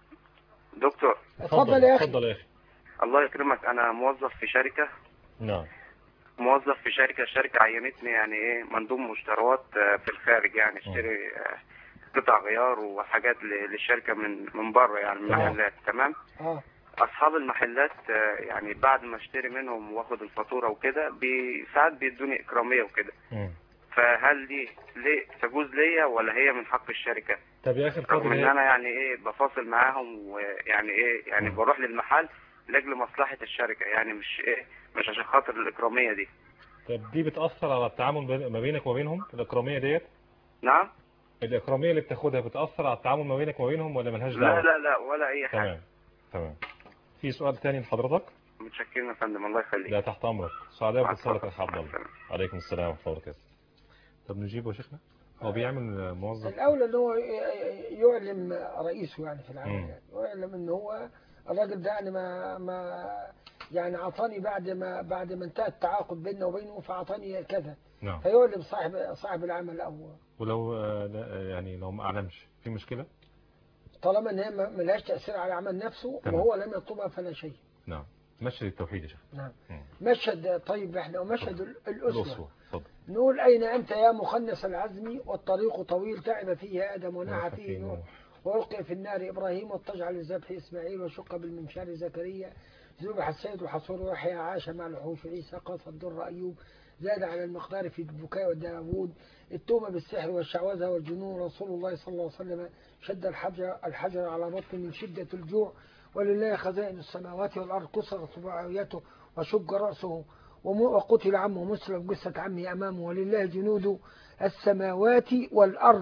دكتور اتفضل يا أخي. اتفضل يا أخي. الله يكرمك، انا موظف في شركة نعم. موظف في شركة الشركة عينتني يعني ايه مندوب مشتريات آه، في الخارج يعني اشتري آه، قطع غيار وحاجات ل- للشركة من من بره يعني من تمام. محلات. تمام. اه اصحاب المحلات آه، يعني بعد ما اشتري منهم واخد الفاتورة وكده بي- ساعات بيدوني اكرامية وكده. مم. فهل دي ليه تجوز ليا ولا هي من حق الشركة؟ طب يا أخي رغم الفاضل ان إيه؟ انا يعني ايه بفاصل معاهم ويعني ايه يعني مم. بروح للمحل لاجل مصلحة الشركة يعني مش ايه مش عشان خاطر الاكرامية دي. طب دي بتأثر على التعامل بين- ما بينك وما بينهم الإكرامية ديت؟ نعم. الإكرامية اللي بتاخدها بتأثر على التعامل ما بينك وما بينهم ولا ملهاش لا دعوة؟ لا لا ولا اي حاجة. تمام. تمام. في سؤال تاني لحضرتك؟ متشكرين يا فندم الله يخليك. لا تحت أمرك. سعداء مع باتصالك يا السلامة. أخ عبد الله. عليكم السلام ورحمة الله وبركاته. طب نجيبه يا شيخنا؟ هو بيعمل موظف. الأولى أنه هو يعلم رئيسه يعني في العمل، مم. يعني ويعلم أنه هو الراجل ده يعني ما ما يعني أعطاني بعد ما بعد ما انتهى التعاقد بيننا وبينه فأعطاني كذا. نعم. فيعلم صاحب صاحب العمل الأول. ولو آه، لا- يعني لو ما أعلمش في مشكلة؟ طالما أن هي ما ما لهاش تأثير على عمل نفسه تمام. وهو لم يطلبها فلا شيء. نعم. مشهد التوحيد يا شيخ. نعم. مم. مشهد طيب احنا ومشهد الأسوة. الأسوة. اتفضل. نقول أين أنت يا مخنث العزم والطريق طويل تعب فيه آدم ونحى فيه نوح وألقي في النار إبراهيم واضطجع للذبح إسماعيل وشق بالمنشار زكريا ذبح السيد وحصور وحيى عاش مع الوحوش عيسى قاص الدر أيوب زاد على المقدار في البكاء وداوود التومة بالسحر والشعوذة والجنون رسول الله صلى الله عليه وسلم شد الحجر, الحجر على بطن من شدة الجوع ولله خزائن السماوات والأرض كسرت رباعيته وشق رأسه وقتل عمه مسلم قصة عمه أمامه ولله جنود السماوات والأرض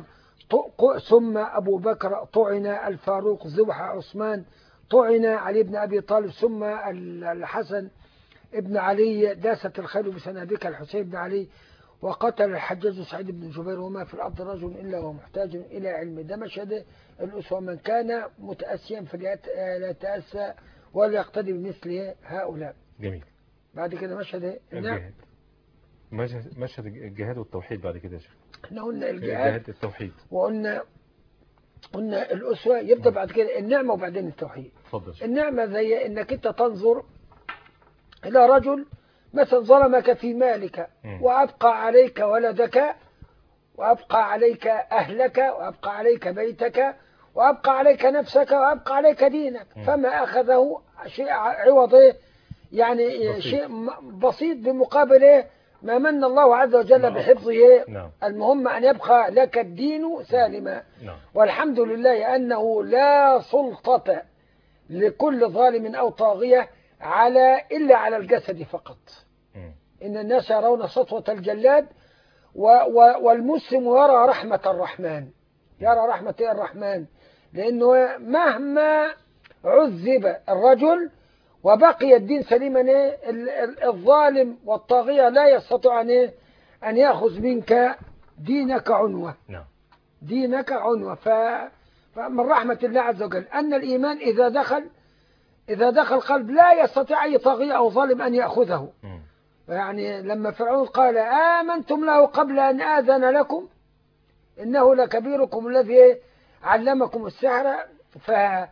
ثم أبو بكر طعن الفاروق ذبح عثمان طعن علي بن أبي طالب ثم الحسن ابن علي داست الخيل بسنابك الحسين بن علي وقتل الحجاج سعيد بن جبير وما في الأرض رجل إلا هو محتاج إلى علم. ده مشهد الأسوة من كان متأسيا فلا يتأسى ولا يقتدي بمثل هؤلاء. جميل. بعد كده مشهد الجهاد. مشهد مشهد الجهاد والتوحيد بعد كده يا شيخ. احنا قلنا الجهاد التوحيد وقلنا قلنا الأسوة يبدأ بعد كده النعمة وبعدين التوحيد. اتفضل. النعمة زي انك انت تنظر الى رجل مثلا ظلمك في مالك م. وأبقى عليك ولدك وأبقى عليك أهلك وأبقى عليك بيتك وأبقى عليك نفسك وأبقى عليك دينك م. فما أخذه شيء عوضه يعني بسيط. شيء بسيط بمقابل ما من الله عز وجل نعم. بحفظه نعم. المهم أن يبقى لك الدين سالما نعم. والحمد لله أنه لا سلطة لكل ظالم أو طاغية على إلا على الجسد فقط. م. إن الناس يرون سطوة الجلاد و و والمسلم يرى رحمة الرحمن يرى رحمة الرحمن لأنه مهما عذب الرجل وبقي الدين سليما الظالم والطاغية لا يستطيع أن يأخذ منك دينك عنوة. نعم. دينك عنوة. فمن رحمة الله عز وجل أن الإيمان إذا دخل إذا دخل قلب لا يستطيع أي طاغية أو ظالم أن يأخذه. م. يعني لما فرعون قال آمنتم له قبل أن آذن لكم إنه لكبيركم الذي علمكم السحر ف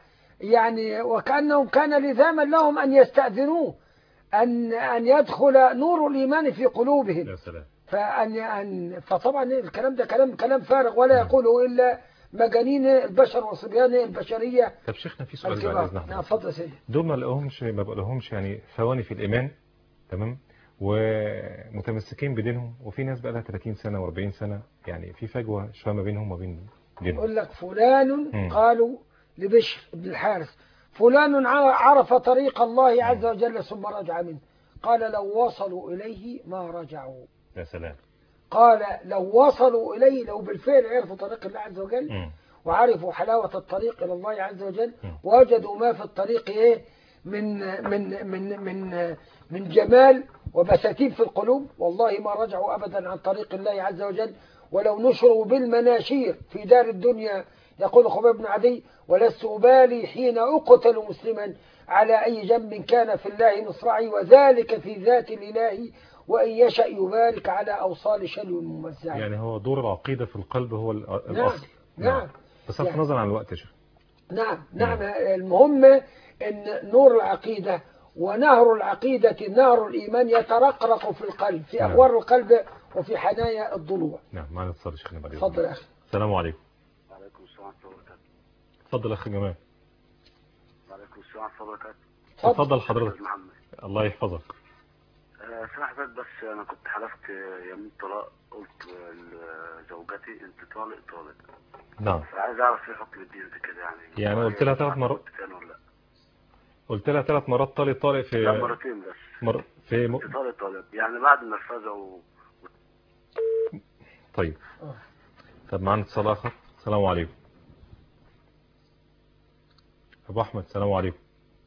يعني وكأنهم كان لزاما لهم أن يستأذنوه أن أن يدخل نور الإيمان في قلوبهم. يا سلام. فأن أن فطبعا الكلام ده كلام كلام فارغ ولا يقوله إلا مجانين البشر وصبيان البشرية. طب شيخنا في سؤال بعد الكبار. إذن حضرتك. نعم اتفضل يا سيدي. دول ما لقوهمش ما بقولهمش يعني ثواني في الإيمان، تمام، ومتمسكين بدينهم، وفي ناس بقى لها ثلاثين سنة وأربعين سنة، يعني في فجوة شوية ما بينهم وما بين دينهم. يقول لك فلان مم. قالوا لبشر بن الحارث فلان عرف طريق الله عز وجل ثم رجع منه، قال لو وصلوا إليه ما رجعوا. يا سلام. قال لو وصلوا إليه، لو بالفعل عرفوا طريق الله عز وجل مم. وعرفوا حلاوة الطريق إلى الله عز وجل مم. وجدوا ما في الطريق إيه من من من من من جمال وبساتين في القلوب، والله ما رجعوا أبدا عن طريق الله عز وجل. ولو نشروا بالمناشير في دار الدنيا، يقول خبيب بن عدي ولست أبالي حين أقتل مسلما على أي جنب كان في الله مصرعي، وذلك في ذات الإله وإن يشأ يبارك على أوصال شلو ممزع. يعني هو دور العقيدة في القلب هو نعم الأصل. نعم بصرف يعني نظر عن الوقت يا شيخ. نعم نعم المهم أن نور العقيدة ونهر العقيدة نهر الإيمان يترقرق في القلب، في نعم. أغوار القلب وفي حنايا الضلوع. نعم معنا اتصال يا شيخنا بعد إذنك. تفضل يا أخي. السلام عليكم. وعليكم السلام ورحمة الله وبركاته. اتفضل يا أخي جمال. وعليكم السلام ورحمة الله وبركاته. اتفضل حضرتك. أستاذ محمد. الله يحفظك. آه، سامح حضرتك، بس أنا كنت حلفت يمين طلاق، قلت لزوجتي أنت طالق طالق. نعم. فعايز أعرف إيه حكم الدين في كده يعني. يعني قلت لها ثلاث مرات. تاني ولا لا؟ قلت لها ثلاث مرات طالق طالق في لا مرتين بس. مر... في م... أنت طالق طالق يعني بعد النرفزة و... طيب. طب معنا اتصال آخر. السلام عليكم. أبو أحمد السلام عليكم.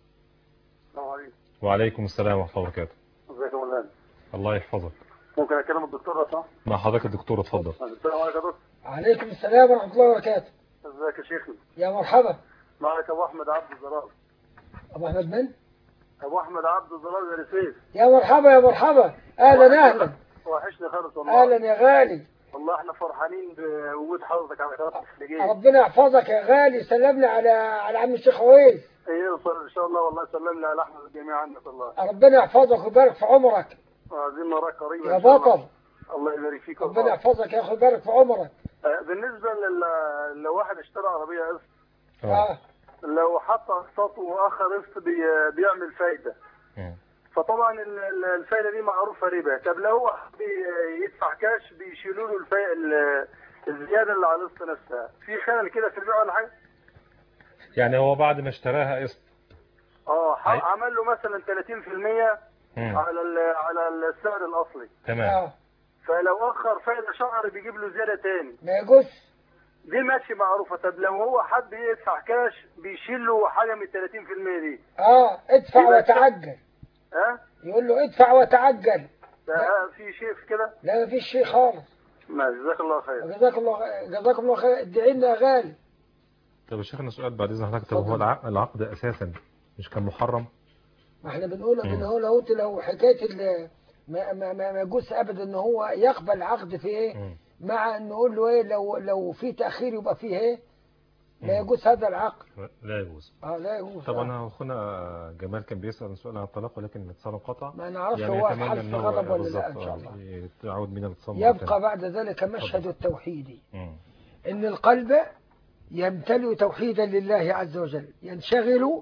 السلام عليكم. وعليكم السلام ورحمة الله وبركاته. ازيك يا مولانا؟ الله يحفظك. ممكن اكلم الدكتور صح؟ مع حضرتك الدكتور اتفضل. السلام عليكم يا دكتور. عليكم السلام ورحمة الله وبركاته. ازيك يا شيخنا؟ يا مرحبا. معك ابو احمد عبد الزرار. أبو أحمد من؟ ابو احمد عبد الزرار يا رفيق. يا مرحبا يا مرحبا. أهلا أهلا. وحشني خالص والله. أهلا يا غالي. والله احنا فرحانين بوجود حضرتك على قناه الخليجيه. ربنا يحفظك يا غالي. سلمنا على على عم الشيخ عويس. ايه ان شاء الله والله سلمنا على احمد الجميع عنك والله. ربنا يحفظك ويبارك في عمرك. عايزين نراك قريبا يا بطل. الله يبارك فيك. ربنا يحفظك يا أخي ويبارك في عمرك. بالنسبه لل... لو واحد اشترى عربيه قسط، آه. لو حط اقساط واخر قسط بي... بيعمل فايده. مم. فطبعا ال- ال- الفايده دي معروفه ربا. طب لو هو بي- يدفع كاش بيشيلوا له الفا... ال- الزياده اللي على القسط نفسها، في خلل كده في البيع ولا حاجه؟ يعني هو بعد ما اشتراها قسط. اه ح- أي. عمل له مثلا ثلاثين في المية مم. على ال- على السعر الاصلي، تمام. آه. فلو اخر فايده شهر بيجيب له زياده تاني، ما يجوز. دي ماشي معروفه. طب لو هو حد يدفع كاش بيشيل له حاجه من ثلاثين في المية دي، آه ادفع يبقى وتعجل. ها؟ يقول له ادفع وتعجل. ده في شيء في كده؟ لا ما فيش شيء خالص. ما جزاك الله خير. جزاك الله جزاكم الله خير. ادعي لنا يا غالي. طب يا شيخنا سؤال بعد إذن حضرتك. طب هو اتفضل. الع- العقد أساسا مش كان محرم؟ ما احنا بنقول مم. ان هو لو لو حكايه ال- ما ما ما ما يجوز ابدا ان هو يقبل عقد في ايه، مم. مع ان نقول له ايه لو لو في تاخير يبقى فيه ايه، لا مم. يجوز هذا العقد. لا يجوز. اه لا يجوز. طب آه. انا اخونا جمال كان بيسأل سؤال عن الطلاق ولكن الاتصال انقطع. ما نعرفش يعني هو في يتمنى حال ان في هو غضب ولا لا بالظبط ان شاء الله. يعود من الاتصال مرة يبقى تانية. بعد ذلك مشهد التوحيد، مم. ان القلب يمتلئ توحيدا لله عز وجل، ينشغل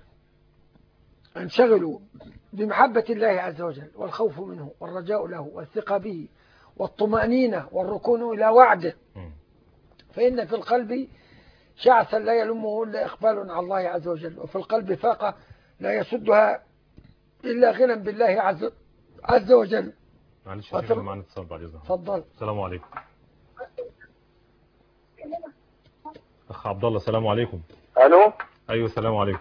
ينشغل بمحبة الله عز وجل والخوف منه والرجاء له والثقة به والطمأنينة والركون إلى وعده. مم. فإن في القلب شعثا لا يلمه إلا إقبال على الله عز وجل، وفي القلب فاقة لا يسدها إلا غنى بالله عز عز وجل. معلش يا شيخنا معنا اتصال بعد اذنك. تفضل. السلام عليكم. اخ عبد الله السلام عليكم. الو. ايوه السلام عليكم.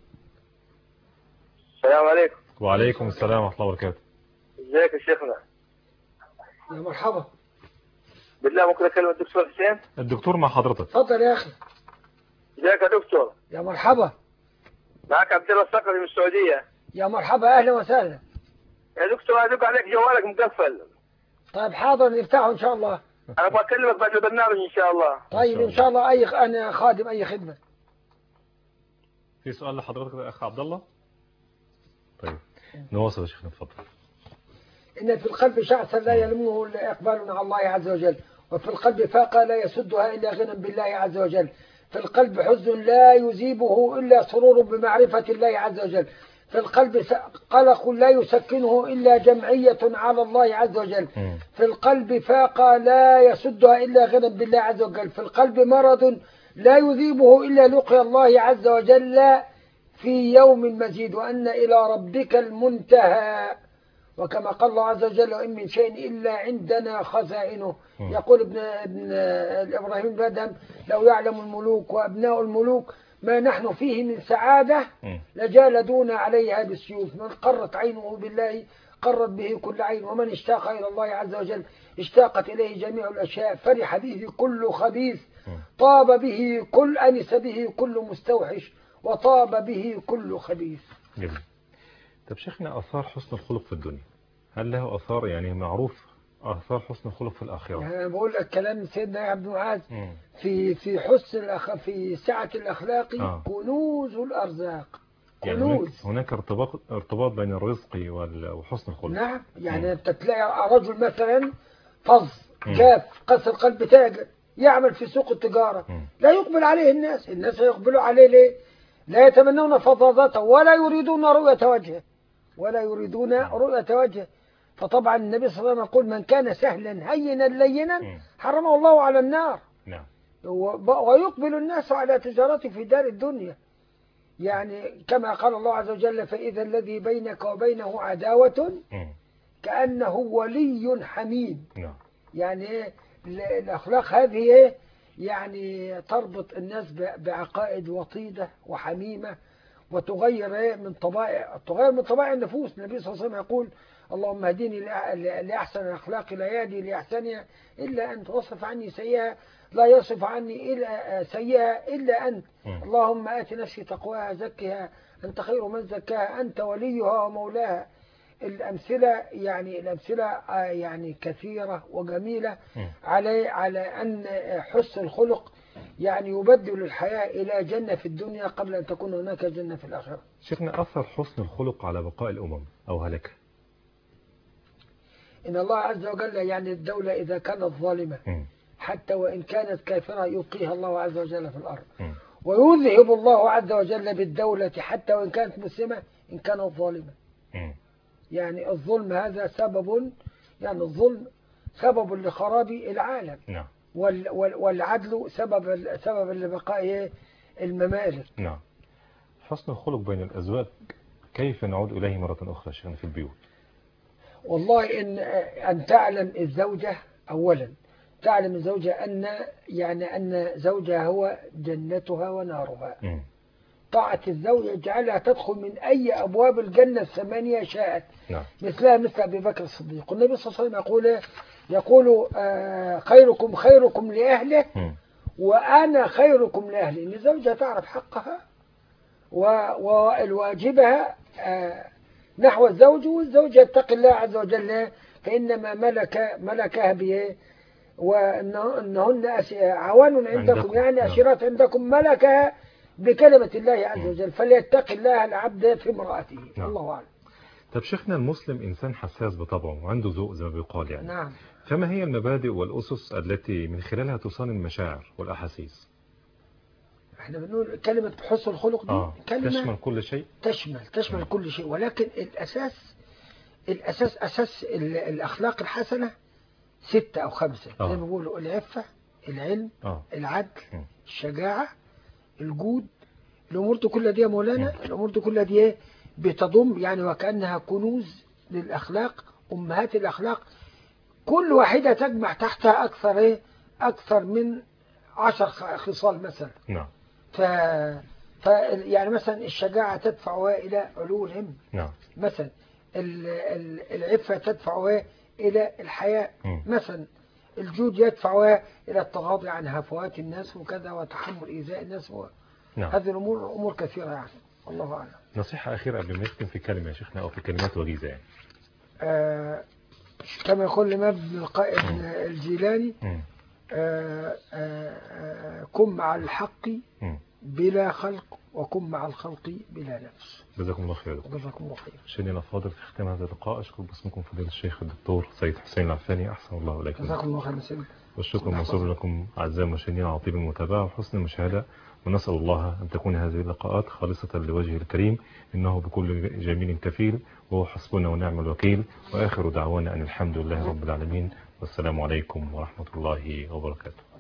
السلام عليكم. وعليكم السلام ورحمه الله وبركاته. ازيك يا شيخنا؟ يا مرحبا. بالله ممكن اكلم الدكتور حسين؟ الدكتور مع حضرتك. تفضل يا أخي. ازيك يا دكتور؟ يا مرحبا. معك عبد الله الصقري من السعوديه. يا مرحبا أهلا وسهلا. يا دكتور ادق عليك جوالك مقفل. طيب حاضر نفتحه إن شاء الله. انا ابغى اكلمك بعد البرنامج ان شاء الله. طيب إن شاء الله أي أنا خادم أي خدمة. في سؤال لحضرتك يا أخ عبد الله؟ طيب نواصل يا شيخنا اتفضل. إن في القلب شعثا لا يلمه إلا إقبال على الله عز وجل، وفي القلب فاقة لا يسدها إلا غنى بالله عز وجل، في القلب حزن لا يذيبه إلا سرور بمعرفة الله عز وجل، في القلب قلق لا يسكنه إلا جمعية على الله عز وجل، في القلب فاقة لا يسدها إلا غنى بالله عز وجل، في القلب مرض لا يذيبه إلا لقي الله عز وجل في يوم مزيد، وأن إلى ربك المنتهى. وكما قال الله عز وجل وإن من شيء إلا عندنا خزائنه. يقول ابن, ابن إبراهيم بادهم لو يعلم الملوك وأبناء الملوك ما نحن فيه من سعادة لجالدون عليها بالسيوف. من قرت عينه بالله قرت به كل عين، ومن اشتاق إلى الله عز وجل اشتاقت إليه جميع الأشياء، فرح به كل خبيث، طاب به كل أنس به كل مستوحش، وطاب به كل خبيث. جميل. طب شيخنا آثار حسن الخلق في الدنيا، هل له آثار يعني معروف آثار حسن الخلق في الآخرة؟ أنا بقول لك كلام سيدنا يا عبد معاذ في في حسن الأخ في سعة الأخلاق آه. كنوز الأرزاق. يعني هناك, هناك ارتباط ارتباط بين الرزق وحسن الخلق. نعم، يعني أنت تلاقي رجل مثلا فظ جاف قسى القلب تاجر يعمل في سوق التجارة مم. لا يقبل عليه الناس، الناس يقبلوا عليه ليه؟ لا يتمنون فظاظته ولا يريدون رؤية وجهه ولا يريدون رؤية وجهه. فطبعا النبي صلى الله عليه وسلم يقول من كان سهلا هينا لينا حرمه الله على النار. نعم. ويقبل الناس على تجارته في دار الدنيا، يعني كما قال الله عز وجل فإذا الذي بينك وبينه عداوة كأنه ولي حميم. نعم. يعني الأخلاق هذه يعني تربط الناس بعقائد وطيدة وحميمة، وتغير من طبائع تغير من طبائع النفوس. النبي صلى الله عليه وسلم يقول اللهم اهدني لأحسن الأخلاق لا يهدي لأحسنها إلا أنت، واصرف عني سيئها لا يصرف عني إلا سيئها إلا أنت، اللهم آت نفسي تقواها زكها أنت خير من زكاها أنت وليها ومولاها. الأمثلة يعني الأمثلة يعني كثيرة وجميلة على على أن حسن الخلق يعني يبدل الحياة إلى جنة في الدنيا قبل أن تكون هناك جنة في الآخرة. شيخنا أثر حسن الخلق على بقاء الأمم أو هلكها؟ إن الله عز وجل يعني الدولة إذا كانت ظالمة حتى وإن كانت كافرة يبقيها الله عز وجل في الأرض، ويذهب الله عز وجل بالدولة حتى وإن كانت مسلمة إن كانت ظالمة. يعني الظلم هذا سبب، يعني الظلم سبب لخراب العالم. نعم. والعدل سبب سبب لبقاء الممالك. نعم. حسن الخلق بين الأزواج كيف نعود إليه مرة أخرى شيخنا في البيوت؟ والله إن أن تعلم الزوجة أولا تعلم الزوجة أن يعني أن زوجها هو جنتها ونارها. م. طاعة الزوج يجعلها تدخل من أي أبواب الجنة الثمانية شاءت. نعم. مثلها مثل أبي بكر الصديق. والنبي صلى الله عليه وسلم يقول يقول آه خيركم خيركم لأهله م. وأنا خيركم لأهلي. إن الزوجة تعرف حقها والواجبها آه نحو الزوج، والزوجة يتقي الله عز وجل فإنما ملك ملكها به وأنهن عوان عندكم يعني أشيرات عندكم ملكها بكلمة الله عز وجل، فليتقي الله العبد في امرأته. نعم. الله أعلم. طب شيخنا المسلم إنسان حساس بطبعه وعنده ذوق زي ما بيقال يعني. نعم. فما هي المبادئ والأسس التي من خلالها تصان المشاعر والأحاسيس؟ احنا بنقول كلمة حسن الخلق دي آه. كلمة تشمل كل شيء. تشمل تشمل نعم. كل شيء، ولكن الأساس الأساس أساس الأخلاق الحسنة ستة أو خمسة. آه. زي ما بيقولوا العفة، العلم، آه. العدل، م. الشجاعة، الجود. الأمور دي كلها دي يا مولانا الأمور دي كلها دي بتضم يعني وكأنها كنوز للأخلاق، أمهات الأخلاق، كل واحدة تجمع تحتها أكثر إيه أكثر من عشر خصال مثلا. نعم. ف... ف يعني مثلا الشجاعة تدفع إلى علو الهم. نعم. مثلا العفة تدفع إلى الحياء. م. مثلا الجود يدفع إلى التغاضي عن هفوات الناس وكذا وتحمل إيذاء الناس و... نعم. هذه الأمور أمور كثيرة يعني. الله أعلم. نصيحة أخيرة قبل ما نختم في كلمة يا شيخنا أو في كلمات وجيزة يعني. آه كما يقول الإمام ابن القائم الجيلاني آه آه كن مع الحق بلا خلق وكن مع الخلق بلا نفس. جزاكم الله خير. جزاكم الله خير. مشاهدينا الفاضل، في ختام هذا اللقاء أشكر باسمكم فضيلة الشيخ الدكتور سيد حسين العفاني، أحسن الله إليكم. جزاكم الله خير سيدي. والشكر موصول لكم أعزائي المشاهدين على طيب المتابعة وحسن المشاهدة، ونسأل الله أن تكون هذه اللقاءات خالصة لوجهه الكريم، إنه بكل جميل كفيل وهو حسبنا ونعم الوكيل. وآخر دعوانا أن الحمد لله رب العالمين، والسلام عليكم ورحمة الله وبركاته.